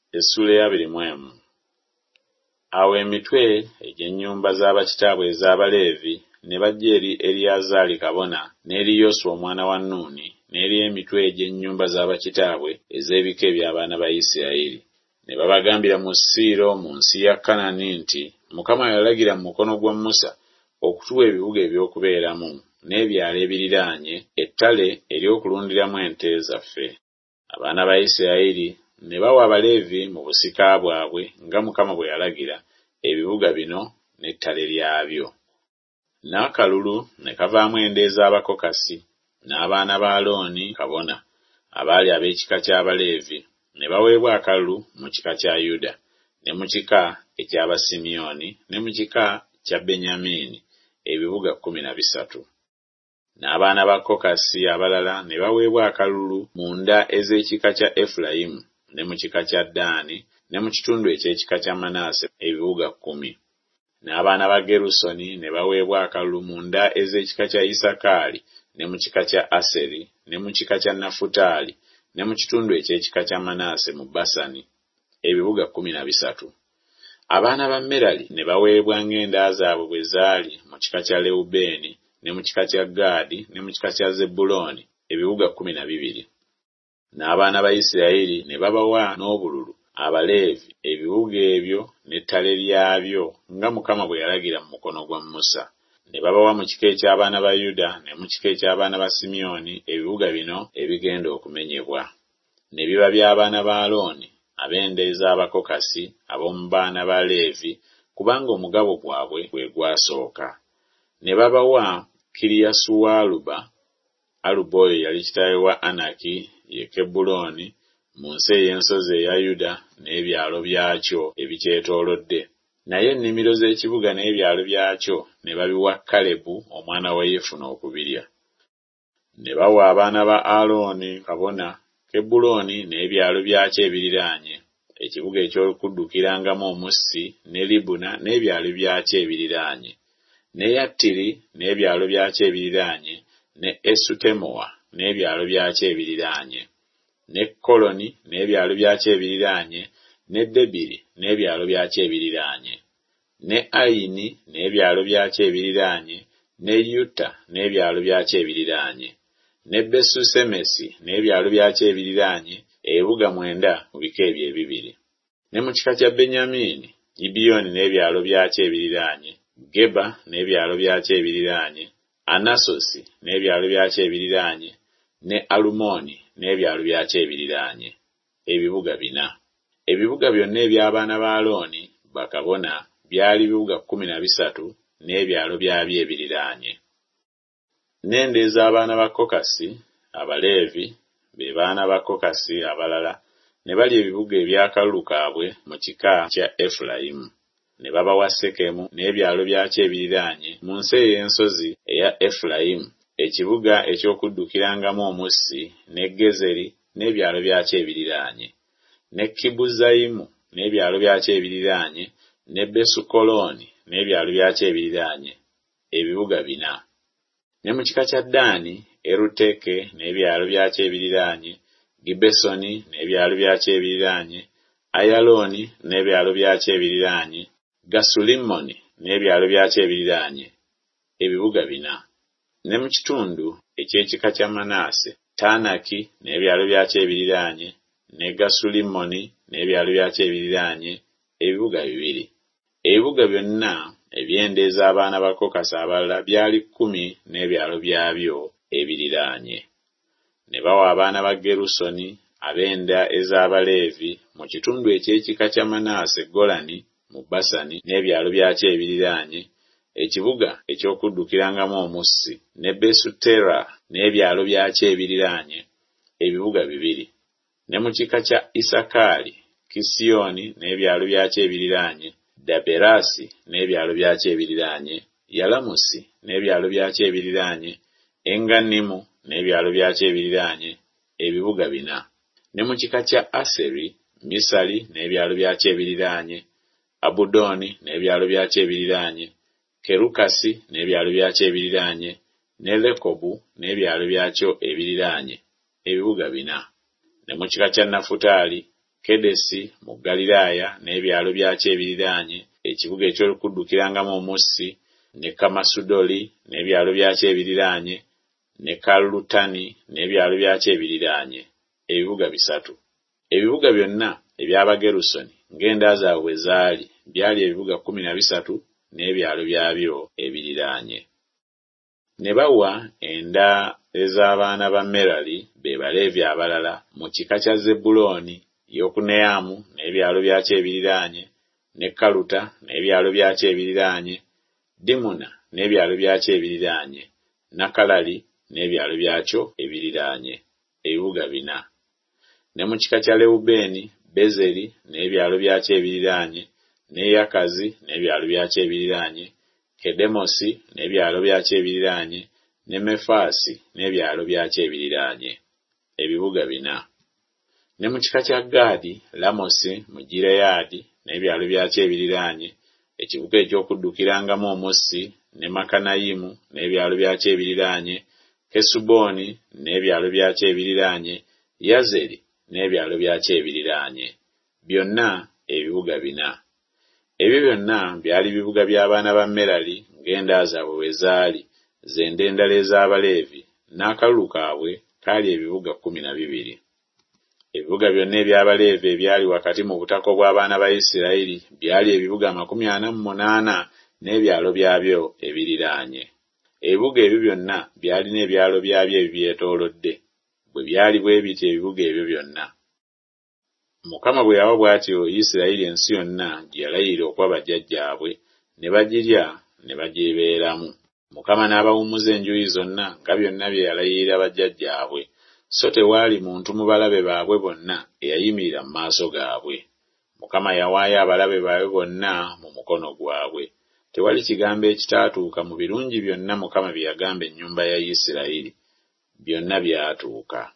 Essula ya 21. Awo emitwe egy'ennyumba z'abakitaabwe ez'Abaleevi ne bajja eri Eriyazaali kabona n'eri Yoswa omwana wa Nuuni n'eri emitwe egy'ennyumba z'abakitaabwe ez'ebika eby'abaana ba Isirayiri. Ne babagambira mu Siiro mu nsi ya Kanani nti, Mukama yalagira mu mukono gwa Musa okutuwa ebibuga eby'okubeeramu n'ebyalo ebiriraanye, ettale ery'okulundiramu ente zaffe. Abaana ba Isirayiri ne bawa Abaleevi mu busika bwabwe nga Mukama bwe yalagira ebibuga bino n'ettale lyabyo. N'akalulu ne kavaamu ende ez'Abakokasi n'abaana ba Alooni kabona abaali ab'ekika ky'Abaleevi ne baweebwa akalulu mu kika kya Yuda ne mu kika eky'Abasimyoni ne mu kika kya Benyamini ebibuga 13. N'abaana ba Kokasi abalala ne baweebwa akalulu mu nda ez'ekika kya Efulayimu ne mu kika kya Ddaani ne mu kitundu eky'ekika kya Manaase ebibuga 10. N'abaana ba Gerusoni ne baweebwa akalulu mu nda ez'ekika kya Isakaali ne mu kika kya Aseri ne mu kika kya Nafutaali ne mu kitundu eky'ekika kya Manaase mu Basani ebibuga 13. Abaana ba Merali ne baweebwa ng'enda zaabwe bwe zaali mu kika kya Lewubeeni ne mu kika kya Gaadi ne mu kika kya Zebbulooni ebibuga 12. N'abaana ba Isirayiri ne babawa n'obululu Abaleevi ebibuga ebyo n'ettale lyabyo nga Mukama bwe yalagira mu mukono gwa Musa. Ne babawa mu kika eky'abaana ba Yuda ne mu kika eky'abaana ba Simyoni ebibuga bino ebigenda okumenyebwa. Ne biba by'abaana ba Alooni ab'enda ez'Abakokasi ab'omu baana ba Leevi kubanga omugabo gwabwe gwe gwasooka. Ne babawa Kiriyasuwaluba. Aluba oyo yali kitaawe wa Anaki ye Kebbulooni mu nsi ey'ensozi eya Yuda n'ebyalo byakyo ebikyetoolodde. Naye ennimiro z'ekibuga n'ebyalo byakyo ne babiwa Kalebu omwana wa Yefuna okubirya. Ne bawa abaana ba Alooni kabona Kebbulooni n'ebyalo byakyo ebiriraanye, ekibuga eky'okuddukirangamu omussi ne Libuna n'ebyalo byakyo ebiriraanye, ne Yattiri n'ebyalo byakyo ebiriraanye, ne Esutemoa n'ebyalo byakyo ebiriraanye, ne Koloni n'ebyalo byakyo ebiriraanye, ne Debiri n'ebyalo byakyo ebiriraanye, ne Ayini n'ebyalo byakyo ebiriraanye, ne Yuta n'ebyalo byakyo ebiriraanye, ne Besusemesi n'ebyalo byakyo ebiriraanye, ebibuga 9 mu bika ebyo ebibiri. Ne mu kika kya Benyamini, Gibiyoni n'ebyalo byakyo ebiriraanye, Geba n'ebyalo byakyo ebiriraanye, Anasosi n'ebyalo byakyo ebiriraanye, ne Alumoni n'ebyalo byakyo ebiriraanye, ebibuga 4. Ebibuga byonna eby'abaana ba Alooni bakabona byali bibuga 13 n'ebyalo byabyo ebiriraanye. N'enda ez'abaana ba Kokasi Abaleevi be baana ba Kokasi abalala ne bali ebibuga ebyakalulu kaabwe mu kika kya Efulayimu. Ne babawa Sekemu n'ebyalo byakyo ebiriraanye mu nsi ey'ensozi eya Efulayimu, ekibuga eky'okuddukirangamu omussi, ne Gezeri n'ebyalo byakyo ebiriraanye, ne Kibuzayimu n'ebyalo byakyo ebiriraanye, ne Besukolooni n'ebyalo byakyo ebiriraanye, ebibuga 4. Ne mu kika kya Ddaani, Eruteke n'ebyalo byakyo ebiriraanye, Gibesoni n'ebyalo byakyo ebiriraanye, Ayalooni n'ebyalo byakyo ebiriraanye, Gasulimmoni n'ebyalo byakyo ebiriraanye, ebibuga 4. Ne mu kitundu eky'ekika kya Manaase, Taanaki n'ebyalo byakyo ebiriraanye, ne Gasulimmoni n'ebyalo byakyo ebiriraanye, ebibuga 2. Ebibuga byonna eby'enda ez'abaana ba Kokasi abalala byali 10 n'ebyalo byabyo ebiriraanye. Ne bawa abaana ba Gerusoni ab'enda ez'Abaleevi mu kitundu eky'ekika kya Manaase Golani mu Basani n'ebyalo byakyo ebiriraanye, ekibuga eky'okuddukirangamu omussi, ne Besutera n'ebyalo byakyo ebiriraanye, ebibuga 2. Ne mu kika kya Isakaali, Kisiyoni n'ebyalo byakyo ebiriraanye, Daberasi n'ebyalo byakyo ebiriraanye, Yalamusi n'ebyalo byakyo ebiriraanye, Enganimu n'ebyalo byakyo ebiriraanye, ebibuga 4. Ne mu kika kya Aseri, Misali n'ebyalo byakyo ebiriraanye, Abudoni n'ebyalo byakyo ebiriraanye, Kerukasi n'ebyalo byakyo ebiriraanye, ne Lekobu n'ebyalo byakyo ebiriraanye, ebibuga 4. Ne mu kika kya Nafutaali, Kedesi mu Galiraaya n'ebyalo byakyo ebiriraanye, ekibuga eky'okuddukirangamu omussi, ne Kamasudoli n'ebyalo byakyo ebiriraanye, ne Kalutani n'ebyalo byakyo ebiriraanye, ebibuga 3. Ebibuga byonna eby'Abagerusoni ng'enda zaabwe bwe zaali byali ebibuga 13 n'ebyalo byabyo ebiriraanye. Ne bawa enda ez'abaana ba Merali be Baleevi abalala mu kika kya Zebbulooni, Yokuneyamu n'ebyalo byakyo ebiriraanye, ne Kaluta n'ebyalo byakyo ebiriraanye, Dimuna n'ebyalo byakyo ebiriraanye, Nakalali n'ebyalo byakyo ebiriraanye, ebibuga 4. Ne mu kika kya Lewubeeni, Bezeri n'ebyalo byakyo ebiriraanye, ne Yakazi n'ebyalo byakyo ebiriraanye, Kedemosi n'ebyalo byakyo ebiriraanye, ne Mefaasi n'ebyalo byakyo ebiriraanye, ebibuga 4. Ne mu kika kya Gaadi, Lamosi mu Gireyaadi n'ebyalo byakyo ebiriraanye, ekibuga eky'okuddukirangamu omussi, ne Makanayimu n'ebyalo byakyo ebiriraanye, Kesuboni n'ebyalo byakyo ebiriraanye, Yazeri n'ebyalo byakyo ebiriraanye, byonna ebibuga 4. Ebyo byonna byali bibuga by'abaana ba Merali ng'enda zaabwe bwe zaali, z'enda endala ez'Abaleevi, n'akalulu kaabwe kaali ebibuga 12. Ebibuga byonna eby'Abaleevi ebyali wakati mu butaka bw'abaana ba Isirayiri byali ebibuga 48 n'ebyalo byabyo ebiriraanye. Ebibuga ebyo byonna byalina ebyalo byabyo ebyetoolodde. Bwe byali bwe biti ebibuga ebyo byonna, Mukama bwe yawa bw'atyo Isirayiri ensi yonna gye yalayirira okuba bajjajjaabwe, ne bagirya ne bagyebeeramu. Mukama n'abawummuza enjuuyi zonna nga byonna bye yalayirira bajjajjaabwe, so tewaali muntu mu balabe baabwe bonna eyayimirira mu maaso gaabwe. Mukama yawaayo abalabe baabwe bonna mu mukono gwabwe. Tewali kigambo ekitaatuuka mu birungi byonna Mukama bye yagamba ennyumba ya Isirayiri. Byonna byatuuka.